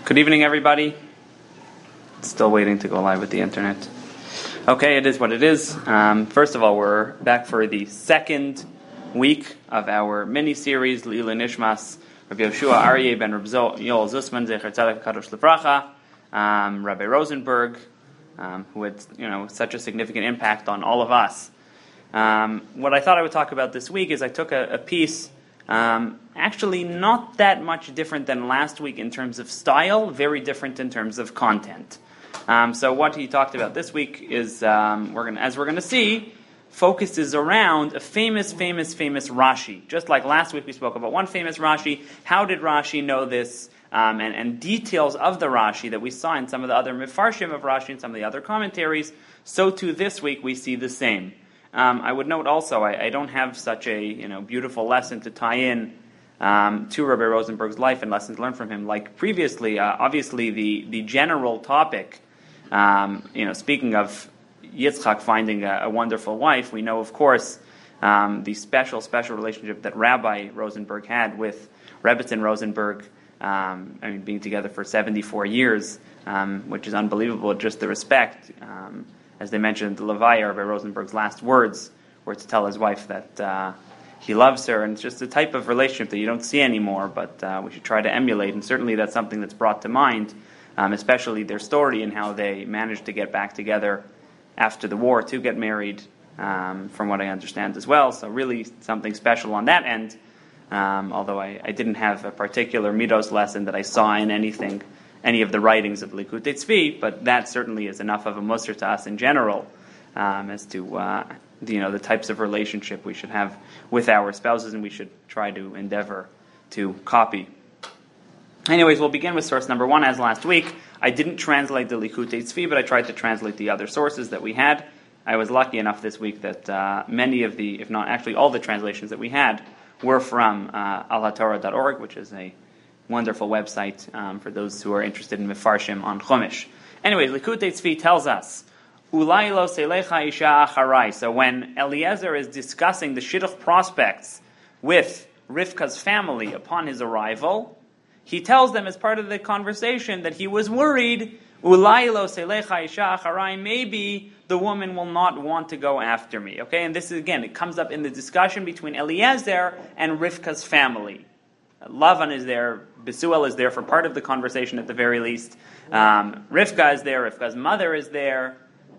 Good evening, everybody. Still waiting to go live with the internet. Okay, it is what it is. First of all, we're back for the second week of our mini-series, Leila Nishmas, Rabbi Yoshua Aryeh ben Rabbi Yoel Zusman, Zecher Tzedek Kadosh Livracha, Rabbi Rosenberg, who had such a significant impact on all of us. What I thought I would talk about this week is I took a piece actually not that much different than last week in terms of style, very different in terms of content. So what he talked about this week is, as we're going to see, focuses around a famous Rashi. Just like last week we spoke about one famous Rashi, how did Rashi know this, and details of the Rashi that we saw in some of the other Mefarshim of Rashi and some of the other commentaries, so too this week we see the same. I would note also, I don't have such a beautiful lesson to tie in to Rabbi Rosenberg's life and lessons learned from him like previously. Obviously, the general topic, speaking of Yitzchak finding a wonderful wife, we know, of course, the special relationship that Rabbi Rosenberg had with Rebbetzin Rosenberg, being together for 74 years, which is unbelievable, just the respect. As they mentioned, the Levaya, Rabbi Rosenberg's last words were to tell his wife that he loves her, and it's just a type of relationship that you don't see anymore, but we should try to emulate, and certainly that's something that's brought to mind, especially their story and how they managed to get back together after the war to get married, from what I understand as well, so really something special on that end, although I didn't have a particular Midos lesson that I saw in any of the writings of Likutei Tzvi, but that certainly is enough of a musar to us in general as to the types of relationship we should have with our spouses, and we should try to endeavor to copy. Anyways, we'll begin with source number 1. As last week, I didn't translate the Likutei Tzvi, but I tried to translate the other sources that we had. I was lucky enough this week that many of the, if not actually all the translations that we had, were from alhatorah.org, which is a wonderful website for those who are interested in Mefarshim on Chumash. Anyways, Likutei Tzvi tells us, Ulai lo selecha isha acharai. So when Eliezer is discussing the shidduch prospects with Rivka's family upon his arrival, he tells them as part of the conversation that he was worried, Ulai lo selecha isha acharai, maybe the woman will not want to go after me. Okay, and this is, again, it comes up in the discussion between Eliezer and Rivka's family. Lavan is there, Besuel is there for part of the conversation at the very least. Rivka is there, Rivka's mother is there.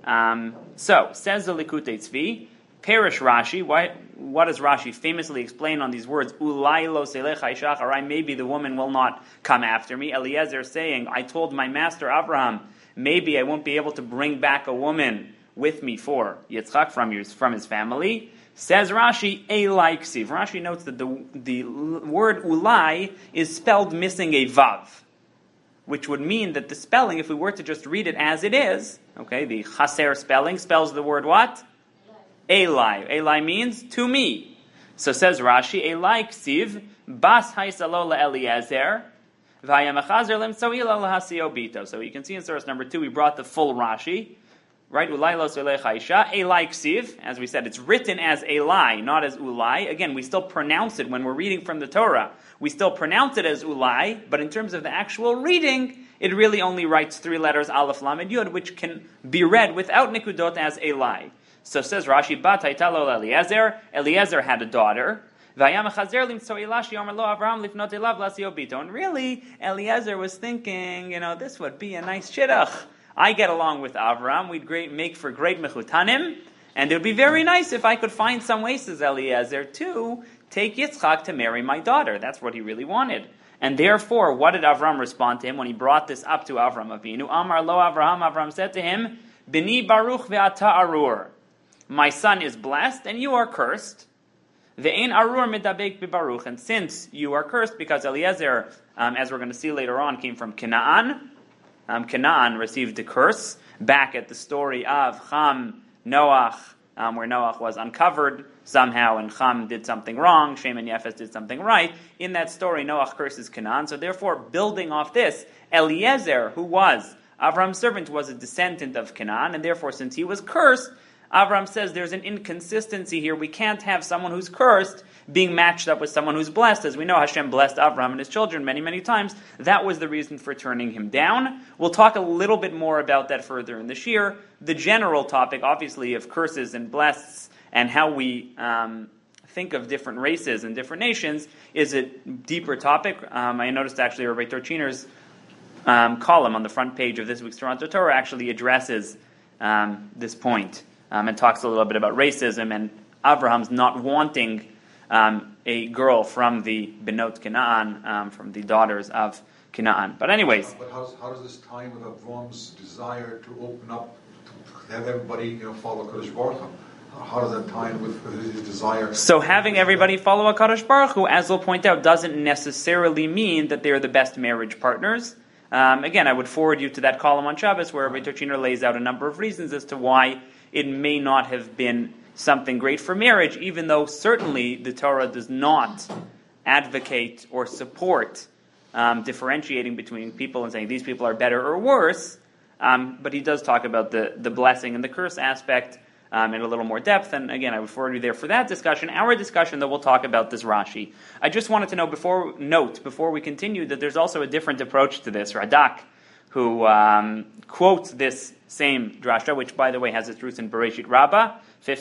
So, says the Likutei Tzvi, Perish Rashi, what does Rashi famously explain on these words? Ulai lo selecha isha acharai, maybe the woman will not come after me. Eliezer saying, I told my master Abraham, maybe I won't be able to bring back a woman with me for Yitzchak from his family. Says Rashi, Elai ksiv. Rashi notes that the word ulai is spelled missing a vav, which would mean that the spelling, if we were to just read it as it is, okay, the chaser spelling spells the word what? Elai. Elai means to me. So says Rashi, Elai ksiv, bas haisalo Eliezer, v'hayamechazer lemtzoila lahasio bito. So you can see in source number 2, we brought the full Rashi. Right, ulai lo selecha isha, elai ksiv. As we said, it's written as elai, not as ulai. Again, we still pronounce it when we're reading from the Torah. We still pronounce it as ulai, but in terms of the actual reading, it really only writes 3 letters, aleph, lamed, yud, which can be read without nikudot as elai. So says Rashi, bat hayta lo Eliezer. Eliezer had a daughter. And really, Eliezer was thinking, this would be a nice shidduch. I get along with Avram, we'd make for great mechutanim, and it would be very nice if I could find some way, says Eliezer, to take Yitzchak to marry my daughter. That's what he really wanted. And therefore, what did Avram respond to him when he brought this up to Avram Avinu? Amar lo Avraham, Avram said to him, Bini baruch ve'ata arur. My son is blessed, and you are cursed. Ve'ein arur medabek bebaruch. And since you are cursed, because Eliezer, as we're going to see later on, came from Canaan, Canaan received a curse back at the story of Cham, Noach, where Noach was uncovered somehow and Cham did something wrong, Shem and Yefes did something right. In that story, Noach curses Canaan. So therefore, building off this, Eliezer, who was Avram's servant, was a descendant of Canaan, and therefore, since he was cursed, Avraham says there's an inconsistency here. We can't have someone who's cursed being matched up with someone who's blessed. As we know, Hashem blessed Avraham and his children many, many times. That was the reason for turning him down. We'll talk a little bit more about that further in the shir. The general topic, obviously, of curses and blesseds and how we think of different races and different nations is a deeper topic. I noticed actually Rabbi Torchiner's column on the front page of this week's Toronto Torah actually addresses this point and talks a little bit about racism and Abraham's not wanting a girl from the Benot Canaan, from the daughters of Canaan. But anyways. But how does this tie with Avram's desire to open up, to have everybody follow Kodesh Baruch Hu? How does that tie in with his desire? So having everybody follow HaKadosh Baruch Hu, as we'll point out, doesn't necessarily mean that they're the best marriage partners. Again, I would forward you to that column on Shabbos where Rabbi Torchiner lays out a number of reasons as to why it may not have been something great for marriage, even though certainly the Torah does not advocate or support differentiating between people and saying these people are better or worse, but he does talk about the blessing and the curse aspect in a little more depth, and again, I would forward you there for that discussion. Our discussion, though, we'll talk about this Rashi. I just wanted to know before we continue, that there's also a different approach to this. Radak, who quotes this same drasha, which, by the way, has its roots in Bereshit Rabbah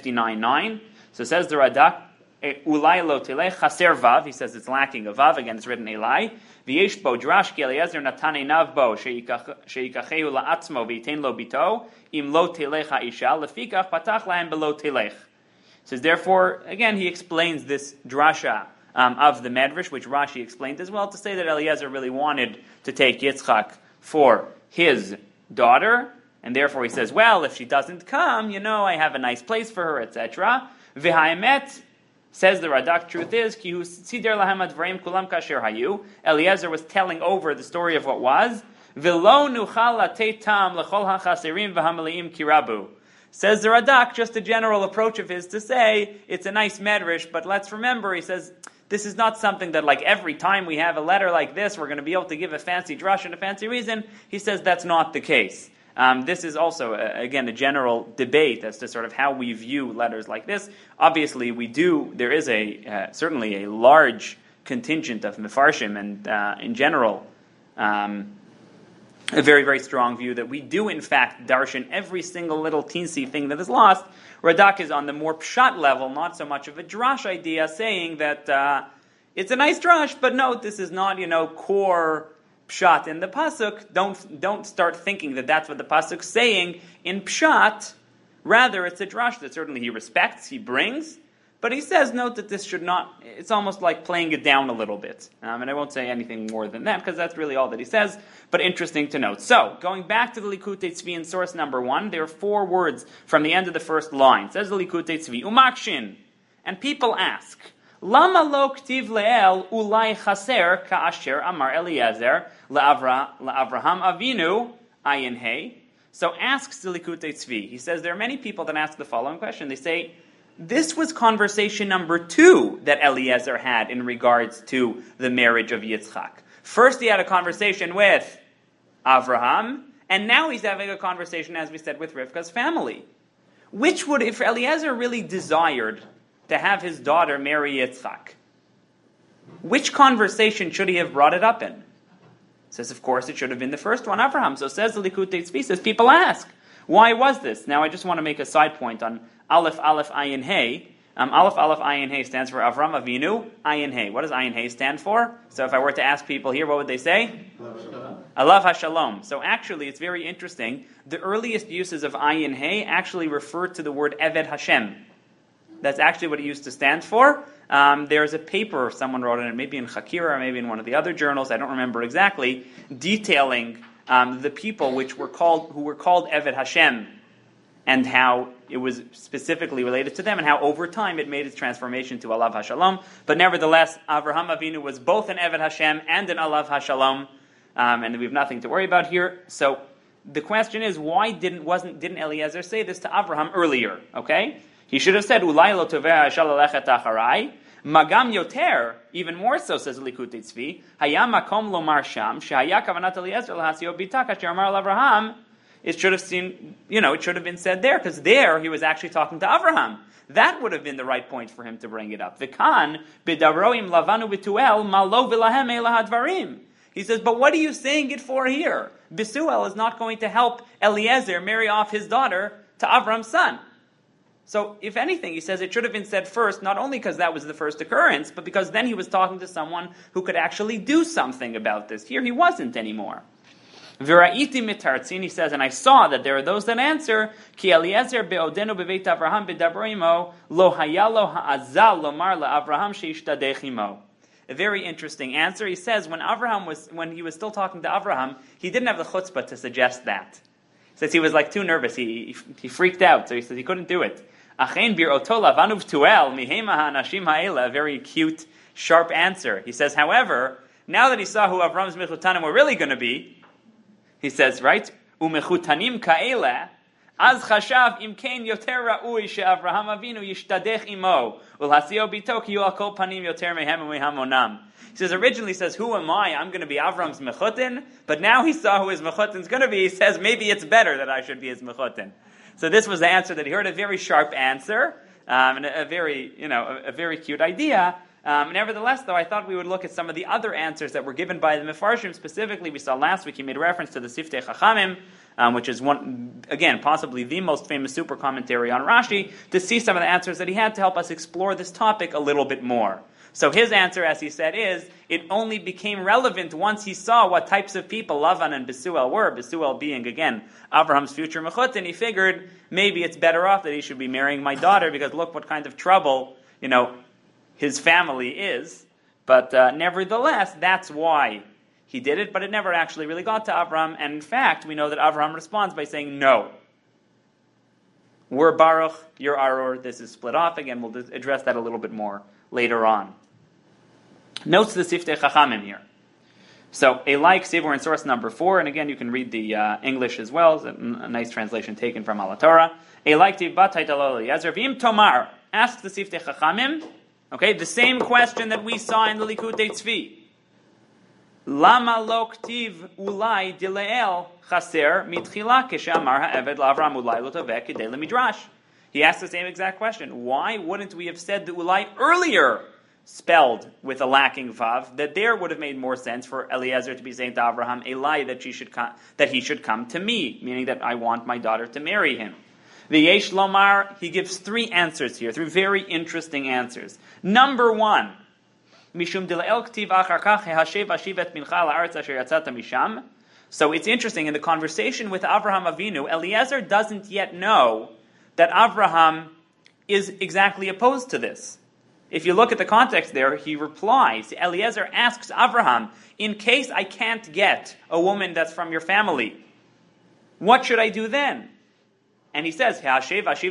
59:9. So says the Radak, Ulai lo tilech chaser vav. He says it's lacking a vav. Again, it's written elai. V'yesh bo drash ki Eliezer natane nav bo sheikachehu la'atzmo v'yitain lo bito im lo tilech ha'isha lefikach patach lahem below tilech. Says therefore, again, he explains this drasha of the Medrash, which Rashi explained as well, to say that Eliezer really wanted to take Yitzchak for his daughter, and therefore he says, well, if she doesn't come, I have a nice place for her, etc. V'ha'emet, says the Radak, truth is, ki hu sider lahem advarim kulam kasher hayu. Eliezer was telling over the story of what was. V'lo nuchal latei tam lechol ha'chaserim v'hamaleim kirabu. Says the Radak, just a general approach of his to say, it's a nice medrash, but let's remember, he says, this is not something that like every time we have a letter like this, we're going to be able to give a fancy drush and a fancy reason. He says that's not the case. This is also, again, a general debate as to sort of how we view letters like this. Obviously, there is certainly a large contingent of mefarshim and, in general, a very, very strong view that we do, in fact, darshan every single little teensy thing that is lost. Radak is on the more pshat level, not so much of a drash idea, saying that it's a nice drash, but no, this is not, core pshat in the pasuk. Don't start thinking that that's what the pasuk's saying in pshat. Rather, it's a drash that certainly he respects, he brings, but he says, note that this should not, it's almost like playing it down a little bit. And I won't say anything more than that, because that's really all that he says, but interesting to note. So, going back to the Likutei Tzvi in source number 1, there are 4 words from the end of the first line. It says the Likutei Tzvi, Umakshin. And people ask, Lama lo ktiv le'el ulai chaser ka'asher amar Eliezer la'Avraham Avinu ayin hey. So asks the Likutei Tzvi. He says there are many people that ask the following question. They say, this was conversation number 2 that Eliezer had in regards to the marriage of Yitzchak. First he had a conversation with Avraham, and now he's having a conversation, as we said, with Rivka's family. Which would, if Eliezer really desired to have his daughter marry Yitzchak, which conversation should he have brought it up in? Says, of course, it should have been the first one, Avraham. So says the Likutei Tzvi, says, people ask, why was this? Now I just want to make a side point on Aleph Aleph Ayin Hey. Aleph Aleph Ayin Hey stands for Avram Avinu Ayin Hey. What does Ayin Hey stand for? So if I were to ask people here, what would they say? Alav HaShalom. So actually, it's very interesting. The earliest uses of Ayin Hey actually refer to the word Eved Hashem. That's actually what it used to stand for. There's a paper someone wrote in it, maybe in Chakira or maybe in one of the other journals, I don't remember exactly, detailing the people who were called Eved Hashem, and how it was specifically related to them, and how over time it made its transformation to Alav HaShalom. But nevertheless, Avraham Avinu was both an Eved Hashem and an Alav HaShalom, and we have nothing to worry about here. So the question is, why didn't Eliezer say this to Avraham earlier? Okay, he should have said, "Ulai lo toveh shalalachet acharai." Magam yoter, even more so, says Likutei Tzvi, Hayam makom lomar sham shehaya kavanat Eliezer lahasio bita kasher amar Avraham. it should have been said there, because there he was actually talking to Avraham. That would have been the right point for him to bring it up. V'kan b'daroim lavanu b'tuel malo v'lahem elah hadvarim. He says, but what are you saying it for here? Besuel is not going to help Eliezer marry off his daughter to Avram's son. So, if anything, he says it should have been said first, not only because that was the first occurrence, but because then he was talking to someone who could actually do something about this. Here he wasn't anymore. V'ra'iti mitartzin, he says, and I saw that there are those that answer, Ki Eliezer be'odenu beveit Avraham b'dabroimo, lo hayalo ha'azal lomar la'Avraham she'ishtadech imo. A very interesting answer. He says when he was still talking to Avraham, he didn't have the chutzpah to suggest that. He says he was too nervous. He freaked out, so he says he couldn't do it. A very cute, sharp answer. He says, however, now that he saw who Avram's mechutanim were really going to be, he says, right? Umechutanim ka'ela, az chashav im kein yoter ra'ui she'Avraham Avinu yishtadech imo ulhasio bito ki yu'al kol panim yoter mehem u'mehamonam. He says, originally he says, who am I? I'm going to be Avram's mechutin. But now he saw who his mechutin's going to be. He says, maybe it's better that I should be his mechutin. So this was the answer that he heard, a very sharp answer, and a very cute idea. Nevertheless, though, I thought we would look at some of the other answers that were given by the Mefarshim. Specifically, we saw last week he made reference to the Siftei Chachamim, which is one, again, possibly the most famous super commentary on Rashi, to see some of the answers that he had to help us explore this topic a little bit more. So his answer, as he said, is, it only became relevant once he saw what types of people Lavan and Besuel were, Besuel being, again, Abraham's future mechutin. He figured, maybe it's better off that he should be marrying my daughter, because look what kind of trouble, his family is. But nevertheless, that's why he did it, but it never actually really got to Avraham, and in fact, we know that Avraham responds by saying, no. We're Baruch, you're Aror, this is split off. Again, we'll address that a little bit more later on. Notes the Siftei Chachamim here. So, a like Sivor in source number 4, and again, you can read the English as well, it's a nice translation taken from Al Torah. A like Tiv Batay Talol Eliezer, V'im Tomar, ask the Siftei Chachamim, okay, the same question that we saw in the Likutei Tzvi. Lama lo ktiv ulai dileel chaser mitchila keshamar ha'eved la'Avram ulai lo toveh kidei lemidrash. He asked the same exact question. Why wouldn't we have said the ulai earlier, spelled with a lacking vav, that there would have made more sense for Eliezer to be saying to Avraham, Elai, that he should come to me, meaning that I want my daughter to marry him. The Yesh Lomar, he gives 3 answers here, 3 very interesting answers. Number 1, Mishum dila'el ktiv achar kach hehashev ashivet mincha la'aretz asher yatzata misham. So it's interesting, in the conversation with Avraham Avinu, Eliezer doesn't yet know that Avraham is exactly opposed to this. If you look at the context there, he replies, Eliezer asks Avraham, in case I can't get a woman that's from your family, what should I do then? And he says, should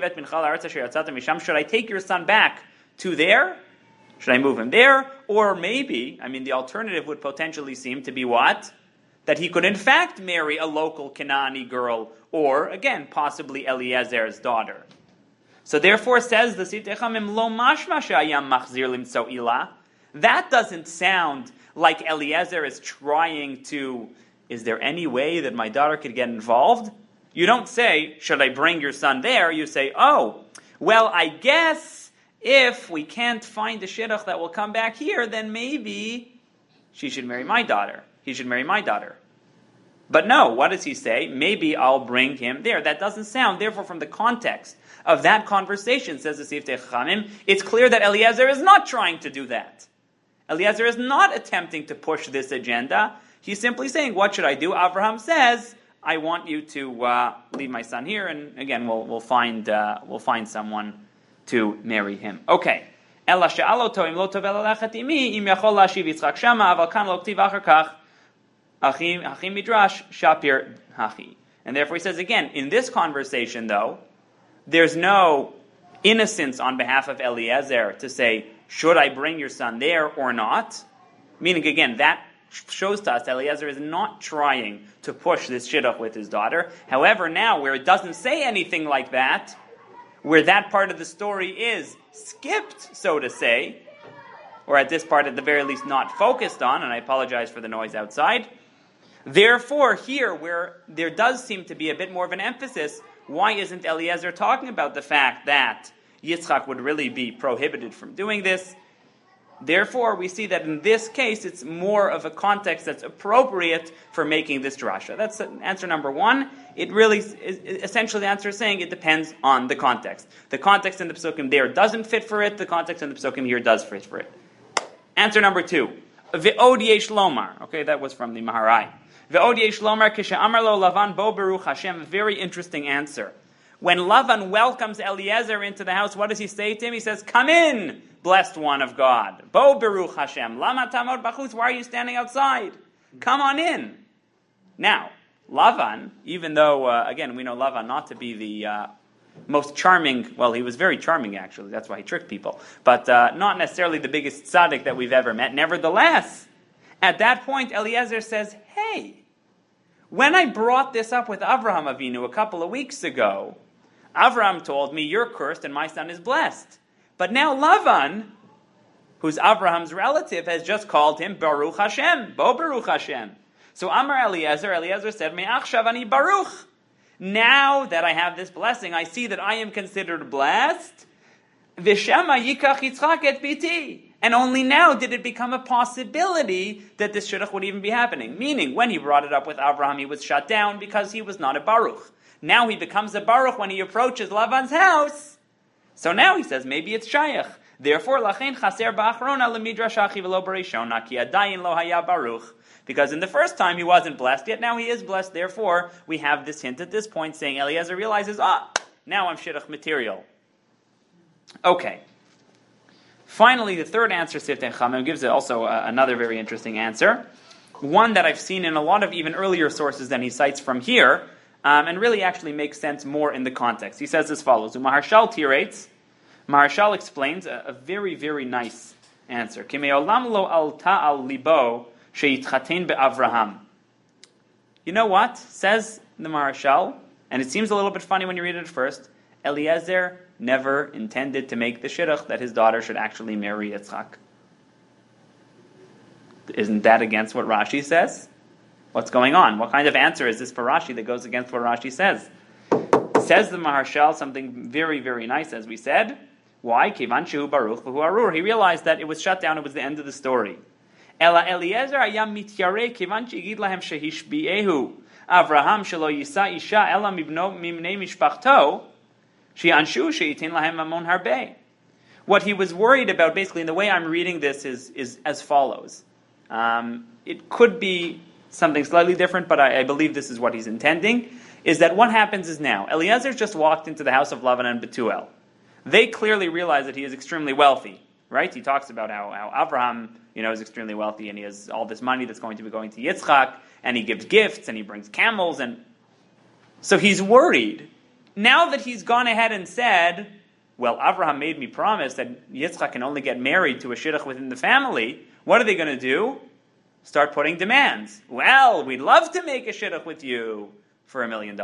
I take your son back to there? Should I move him there? Or maybe, the alternative would potentially seem to be what? That he could in fact marry a local Canaanite girl, or, again, possibly Eliezer's daughter. So therefore, says the Siftei Chachamim, lo mashma she'ayam machzir limtso ilah. That doesn't sound like Eliezer is trying to, is there any way that my daughter could get involved? You don't say, should I bring your son there? You say, oh, well, I guess if we can't find a shidduch that will come back here, then maybe she should marry my daughter. He should marry my daughter. But no, what does he say? Maybe I'll bring him there. That doesn't sound, therefore, from the context of that conversation, says the Siftei Chachamim, it's clear that Eliezer is not trying to do that. Eliezer is not attempting to push this agenda. He's simply saying, what should I do? Avraham says, I want you to leave my son here, and again, we'll find someone to marry him. Okay. Ela she'alo to im lo tovel alechet imi im yachol lashiv Yitzchak shama aval kan lo ktiv achar kach achim midrash shapir hachi. And therefore he says again, in this conversation though, there's no innocence on behalf of Eliezer to say, should I bring your son there or not? Meaning again, that shows to us that Eliezer is not trying to push this shidduch with his daughter. However, now where it doesn't say anything like that, where that part of the story is skipped, so to say, or at this part at the very least not focused on, and I apologize for the noise outside, Therefore, here, where there does seem to be a bit more of an emphasis, why isn't Eliezer talking about the fact that Yitzchak would really be prohibited from doing this? Therefore, we see that in this case, it's more of a context that's appropriate for making this drasha. That's answer number one. It really, essentially the answer is saying it depends on the context. The context in the Pesukim there doesn't fit for it. The context in the Pesukim here does fit for it. Answer number two. Ve'od yesh lomar. Okay, that was from the Maharai. Ve'od yesh lomar kishe'amar lo Lavan bo Baruch Hashem. A very interesting answer. When Lavan welcomes Eliezer into the house, what does he say to him? He says, "Come in, blessed one of God. Bo Baruch Hashem. Lama tamod bachutz. Why are you standing outside? Come on in." Now, Lavan, even though, again, we know Lavan not to be the most charming, well, he was very charming actually, that's why he tricked people, but not necessarily the biggest tzaddik that we've ever met. Nevertheless, at that point, Eliezer says, "Hey, when I brought this up with Avraham Avinu a couple of weeks ago, Avraham told me, you're cursed and my son is blessed. But now Lavan, who's Avraham's relative, has just called him Baruch Hashem, Bo Baruch Hashem." So Amar Eliezer said, "Me'achshav ani Baruch." Now that I have this blessing, I see that I am considered blessed. V'shema yikach Yitzchak et biti. And only now did it become a possibility that this shidduch would even be happening. Meaning, when he brought it up with Avraham, he was shut down because he was not a Baruch. Now he becomes a Baruch when he approaches Lavan's house. So now he says, maybe it's Shayach. Therefore, lachein chaser ba'achrona lemidrash achi v'lo barishona ki adayin lo haya Baruch. Because in the first time he wasn't blessed, yet now he is blessed. Therefore, we have this hint at this point saying Eliezer realizes, now I'm shidduch material. Okay. Finally, the third answer, Siftei Chachamim, gives it also another very interesting answer. One that I've seen in a lot of even earlier sources than he cites from here, and really actually makes sense more in the context. He says as follows, Maharshal tirates, Maharshal explains a very, very nice answer. Kime'olam lo alta al libo she'itchaten be'Avraham. You know what? Says the Maharshal, and it seems a little bit funny when you read it at first, Eliezer never intended to make the shidduch that his daughter should actually marry Yitzchak. Isn't that against what Rashi says? What's going on? What kind of answer is this for Rashi that goes against what Rashi says? Says the Maharshal something very, very nice, as we said. Why? Kivan shehu baruch v'hu arur. He realized that it was shut down, it was the end of the story. Ela Eliezer ayam mityarei kivan she'igid lahem shehishbiehu Avraham shelo yisa isha ela mibnei mishpachto she'anshu she'itin lahem mamon harbei. What he was worried about, basically, in the way I'm reading this, is as follows. It could be something slightly different, but I believe this is what he's intending, is that what happens is now, Eliezer just walked into the house of Lavan and Bethuel. They clearly realize that he is extremely wealthy, right? He talks about how Avraham, is extremely wealthy, and he has all this money that's going to be going to Yitzchak, and he gives gifts, and he brings camels, and so he's worried. Now that he's gone ahead and said, well, Avraham made me promise that Yitzchak can only get married to a shidduch within the family, what are they going to do? Start putting demands. Well, we'd love to make a shidduch with you for $1 million.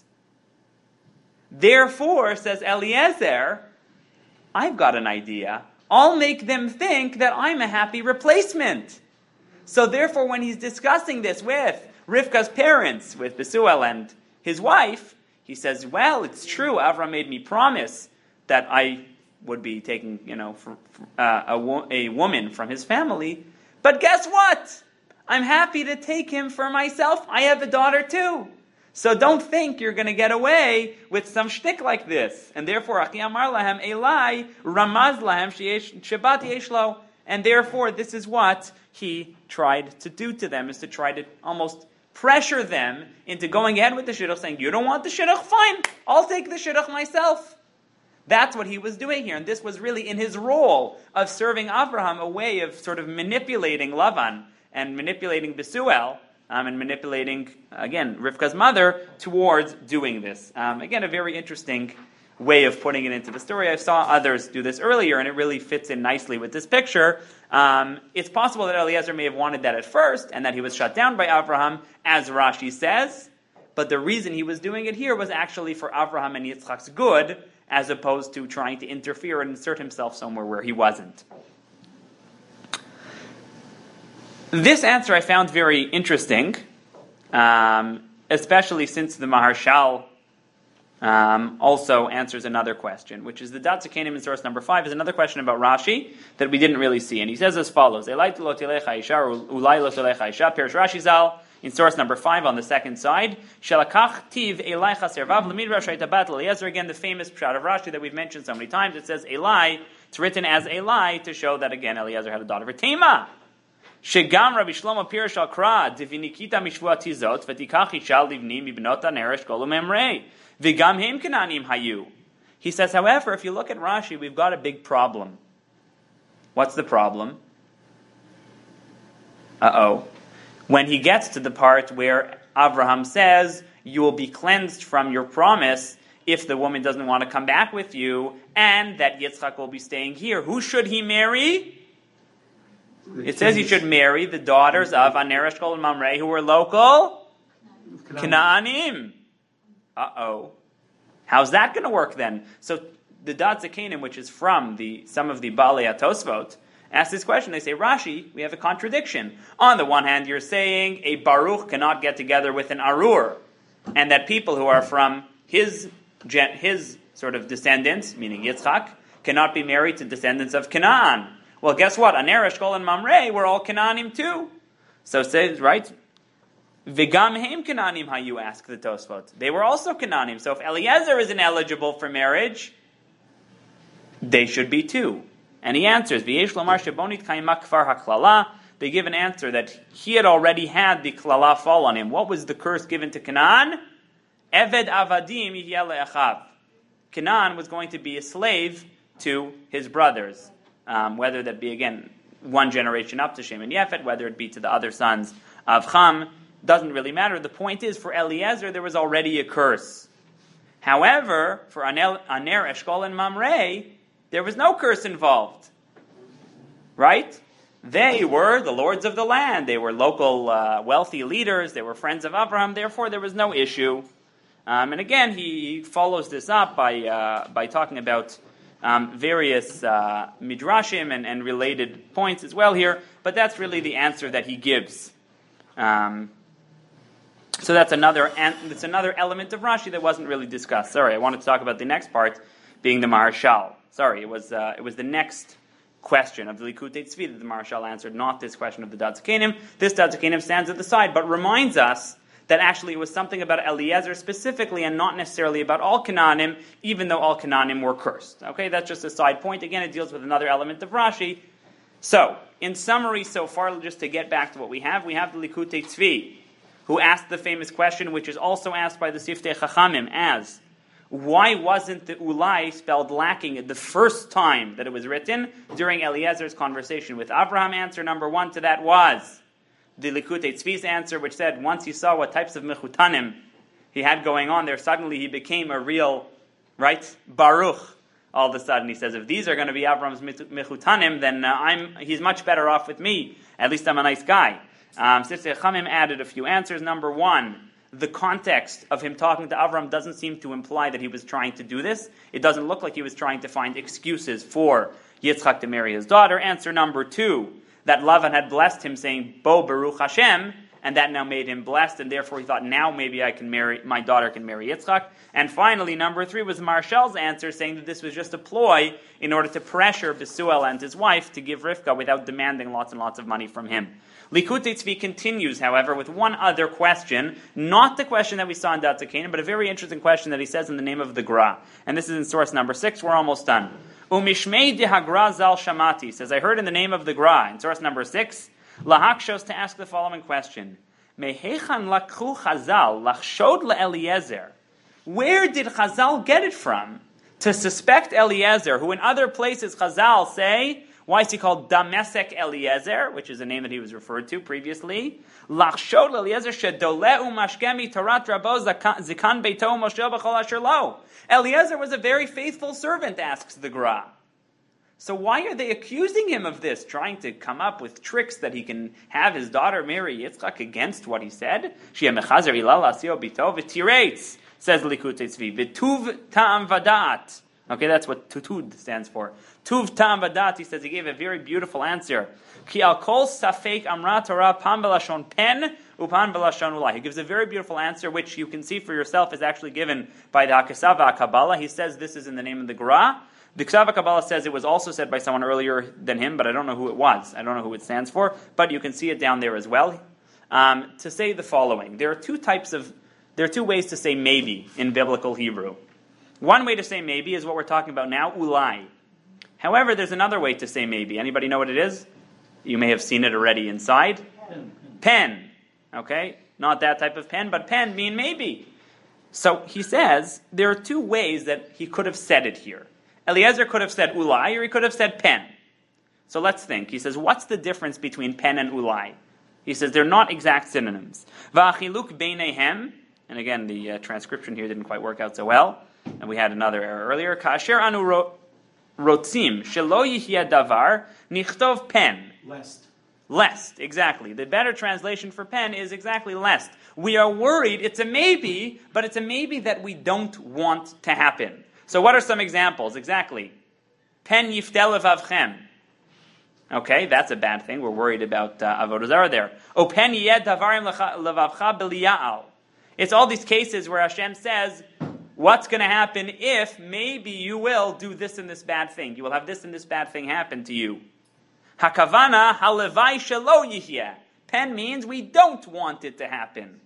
Therefore, says Eliezer, I've got an idea. I'll make them think that I'm a happy replacement. So therefore, when he's discussing this with Rivka's parents, with Bethuel and his wife, he says, well, it's true, Avraham made me promise that I would be taking, a woman from his family. But guess what? I'm happy to take him for myself. I have a daughter too. So don't think you're going to get away with some shtick like this. And therefore, Achi Amar Lahem Elai Ramaz Lahem Shabbat Yeshlo. And therefore, this is what he tried to do to them, is to try to almost pressure them into going ahead with the shidduch, saying, you don't want the shidduch? Fine, I'll take the shidduch myself. That's what he was doing here. And this was really in his role of serving Avraham a way of sort of manipulating Lavan and manipulating Bethuel, and manipulating, again, Rivka's mother towards doing this. Again, a very interesting way of putting it into the story. I saw others do this earlier, and it really fits in nicely with this picture. It's possible that Eliezer may have wanted that at first, and that he was shut down by Avraham, as Rashi says, but the reason he was doing it here was actually for Avraham and Yitzchak's good, as opposed to trying to interfere and insert himself somewhere where he wasn't. This answer I found very interesting, especially since the Maharshal also answers another question, which is the Dat Zekanim in source number 5 is another question about Rashi that we didn't really see. And he says as follows, Elai lo tilecha isha, or Ulai lo tilecha isha, Pirish Rashi Zal, in source number 5 on the second side, Shalakach tiv Elai chaservav l'midrash haytabat Eliezer, again the famous pshat of Rashi that we've mentioned so many times. It says Elai, it's written as Elai to show that again Eliezer had a daughter, Tema. Shegam Rabbi Shlomo Pirish al Kra, Divinikita mishvua tizot, Vetikach isha livni mibnota neresh kolu memrei. Vigam heim kananim hayu. He says, however, if you look at Rashi, we've got a big problem. What's the problem? When he gets to the part where Avraham says, you will be cleansed from your promise if the woman doesn't want to come back with you, and that Yitzchak will be staying here. Who should he marry? It says he should marry the daughters of Aner, Eshkol, and Mamre, who were local Canaanim. How's that going to work then? So the Dat Zekanim, which is from some of the Baalei HaTosfot, ask this question. They say, Rashi, we have a contradiction. On the one hand, you're saying a Baruch cannot get together with an Arur, and that people who are from his sort of descendants, meaning Yitzchak, cannot be married to descendants of Canaan. Well, guess what? Aner, Eshkol, and Mamre were all Canaanim too. So it says, right? Vigam heim Canaanim hayu, ask the Tosfot. They were also Canaanim. So if Eliezer isn't eligible for marriage, they should be too. And he answers, V'yesh lomar shebonit kayma kfar haklala. They give an answer that he had already had the klala fall on him. What was the curse given to Canaan? Eved avadim yihyeh le'achav. Canaan was going to be a slave to his brothers. Whether that be, again, one generation up to Shem and Yefet, whether it be to the other sons of Cham, doesn't really matter. The point is, for Eliezer, there was already a curse. However, for Aner, Eshkol, and Mamre, there was no curse involved. Right? They were the lords of the land. They were local wealthy leaders. They were friends of Abraham. Therefore, there was no issue. And again, he follows this up by talking about various midrashim and related points as well here. But that's really the answer that he gives. So that's another element of Rashi that wasn't really discussed. Sorry, I wanted to talk about the next part, being the Maharshal. Sorry, it was the next question of the Likutei Tzvi that the Maharshal answered, not this question of the Dat Zekanim. This Dat Zekanim stands at the side, but reminds us that actually it was something about Eliezer specifically and not necessarily about all Canaanim, even though all Canaanim were cursed. Okay, that's just a side point. Again, it deals with another element of Rashi. So, in summary so far, just to get back to what we have the Likutei Tzvi, who asked the famous question, which is also asked by the Siftei Chachamim, as, why wasn't the Ulai spelled lacking the first time that it was written during Eliezer's conversation with Abraham? Answer number 1 to that was the Likutei Tzvi's answer, which said once he saw what types of mechutanim he had going on there, suddenly he became a real, right, Baruch. All of a sudden he says, if these are going to be Abraham's mechutanim, then he's much better off with me. At least I'm a nice guy. Siftei Chachamim added a few answers. Number 1, the context of him talking to Avram doesn't seem to imply that he was trying to do this. It doesn't look like he was trying to find excuses for Yitzchak to marry his daughter. Answer number 2, that Lavan had blessed him saying, Bo Baruch Hashem, and that now made him blessed, and therefore he thought, now maybe my daughter can marry Yitzchak. And finally, number 3 was Marshal's answer, saying that this was just a ploy in order to pressure Besuel and his wife to give Rivka without demanding lots and lots of money from him. Likutei Tzvi continues, however, with one other question, not the question that we saw in Dat Zekanim, but a very interesting question that he says in the name of the Gra. And this is in source number 6, we're almost done. Umishmei de hagra zal shamati, says, I heard in the name of the Gra, in source number 6, lahakshos, to ask the following question. Mehechan lakhu Chazal lachshod leEliezer. Where did Chazal get it from to suspect Eliezer, who in other places Chazal say, why is he called Damesek Eliezer, which is a name that he was referred to previously? Lachshod Eliezer shedoleu mashkemi Torat Rabo zikan beito Moshe b'chol asher lo. Eliezer was a very faithful servant, asks the Gra. So why are they accusing him of this, trying to come up with tricks that he can have his daughter marry Yitzchak against what he said? Shia mechazer ilal asio bito v'tireitz, says Likutei Tzvi, v'tuv ta'am vadat. Okay, that's what tutud stands for. Tuv ta'am vadat, he says, he gave a very beautiful answer. Ki al kol safek amra Torah pam b'lashon pen upan b'lashon ulai. He gives a very beautiful answer, which you can see for yourself is actually given by the Hakasava Kabbalah. He says this is in the name of the Gra. The Ksava Kabbalah says it was also said by someone earlier than him, but I don't know who it was. I don't know who it stands for, but you can see it down there as well. To say the following: there are two ways to say maybe in biblical Hebrew. One way to say maybe is what we're talking about now, ulai. However, there's another way to say maybe. Anybody know what it is? You may have seen it already inside. Pen. Okay? Not that type of pen, but pen mean maybe. So he says there are two ways that he could have said it here. Eliezer could have said ulai, or he could have said pen. So let's think. He says, what's the difference between pen and ulai? He says they're not exact synonyms. Va'achiluk beinehem, and again, the transcription here didn't quite work out so well, and we had another error earlier. Ka'asher anu rotzim shelo yihyeh davar nichtov pen. Lest, exactly. The better translation for pen is exactly lest. We are worried, it's a maybe, but it's a maybe that we don't want to happen. So what are some examples? Exactly. Pen yiftel levavchem. Okay, that's a bad thing. We're worried about avodah zarah there. O pen yed davarim levavcha b'liya'al. It's all these cases where Hashem says, what's going to happen if maybe you will do this and this bad thing? You will have this and this bad thing happen to you. Hakavana halevai shelo yihyeh. Pen means we don't want it to happen.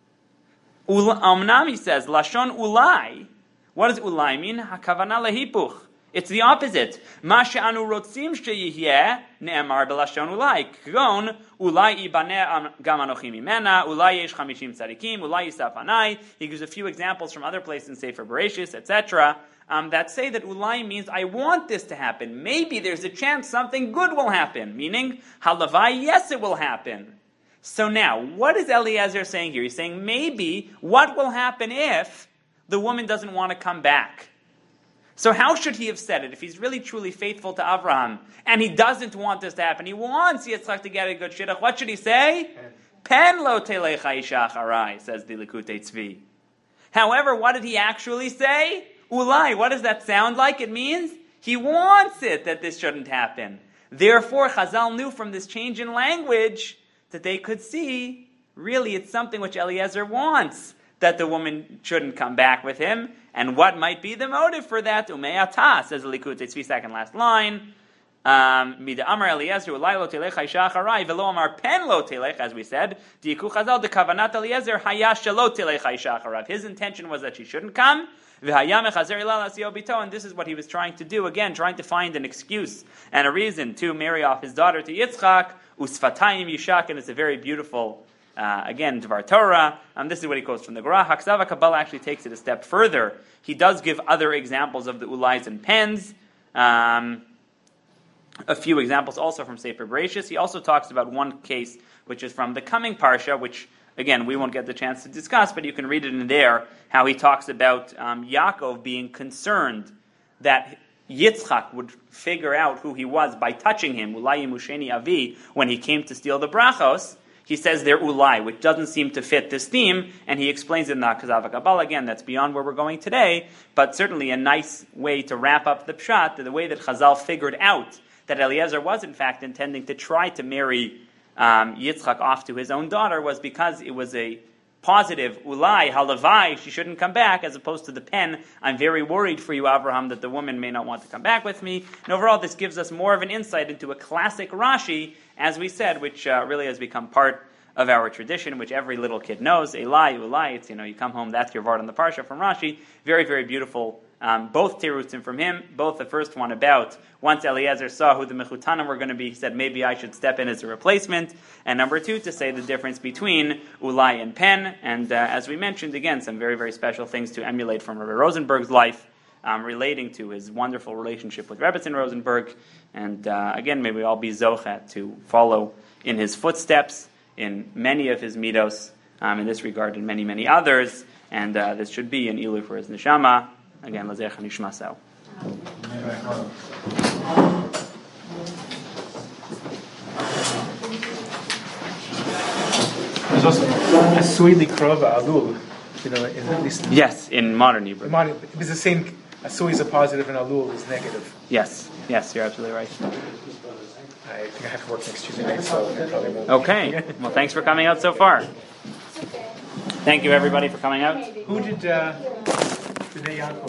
Amnam, he says, lashon ulai. What does ulai mean? Hakavana lehipuch. It's the opposite. Ma she'anu rotzim sheyihyeh ne'emar b'lashon ulai. K'gon ulai ibaneh gam anochi mimena. Ulai yesh 50 tzadikim. Ulai yisaf anai. He gives a few examples from other places in Sefer Bereshis, etc. That say that ulai means I want this to happen. Maybe there's a chance something good will happen. Meaning halavai, yes, it will happen. So now, what is Eliezer saying here? He's saying maybe what will happen if the woman doesn't want to come back. So how should he have said it? If he's really truly faithful to Avraham, and he doesn't want this to happen, he wants Yitzchak to get a good shidduch, what should he say? Pen lo telecha isha acharai, says the Likutei Tzvi. However, what did he actually say? Ulai, what does that sound like? It means he wants it that this shouldn't happen. Therefore, Chazal knew from this change in language that they could see, really it's something which Eliezer wants, that the woman shouldn't come back with him. And what might be the motive for that? Ume'ata, says the Likutei Tzvi, second last line. Mida amar Eliezer, ulai lo telecha isha acharai, velo amar pen lo telech, as we said. Diku Chazal, de kavanat Eliezer, haya shelo telecha isha acharav. His intention was that she shouldn't come. And this is what he was trying to do, again, trying to find an excuse and a reason to marry off his daughter to Yitzchak. Usfatayim Yishak, and it's a very beautiful, again, Dvar Torah. This is what he quotes from the Gra. Haksava Kabbalah actually takes it a step further. He does give other examples of the ulais and pens. A few examples also from Sefer Bereshis. He also talks about one case, which is from the coming Parsha, which, again, we won't get the chance to discuss, but you can read it in there, how he talks about Yaakov being concerned that Yitzchak would figure out who he was by touching him, Ulai Musheni Avi, when he came to steal the brachos. He says they're Ulai, which doesn't seem to fit this theme, and he explains it in the Hakazava Kabbalah. Again, that's beyond where we're going today, but certainly a nice way to wrap up the pshat, the way that Chazal figured out that Eliezer was in fact intending to try to marry Yitzchak off to his own daughter was because it was a positive, ulai, halavai, she shouldn't come back, as opposed to the pen, I'm very worried for you, Avraham, that the woman may not want to come back with me. And overall, this gives us more of an insight into a classic Rashi, as we said, which really has become part of our tradition, which every little kid knows. Elai, ulai, it's, you come home, that's your vart on the Parsha from Rashi. Very, very beautiful. Both terutzim from him, both the first one about once Eliezer saw who the mechutanim were going to be, he said maybe I should step in as a replacement, and number two, to say the difference between ulai and pen, and as we mentioned, again, some very, very special things to emulate from Rabbi Rosenberg's life, relating to his wonderful relationship with Rebbetzin Rosenberg, and again, may we all be zochet to follow in his footsteps, in many of his midos, in this regard and many, many others, and this should be an ilu for his neshama. Again, Lazech Nishmasau. There's also a Suidi Krova Alul, in at least. Yes, in modern Hebrew. It's the same A sui is a positive and a lul is negative. Yes, you're absolutely right. I think I have to work next Tuesday night, so I probably won't. Okay, well, thanks for coming out so far. Thank you, everybody, for coming out. Who did Yaakov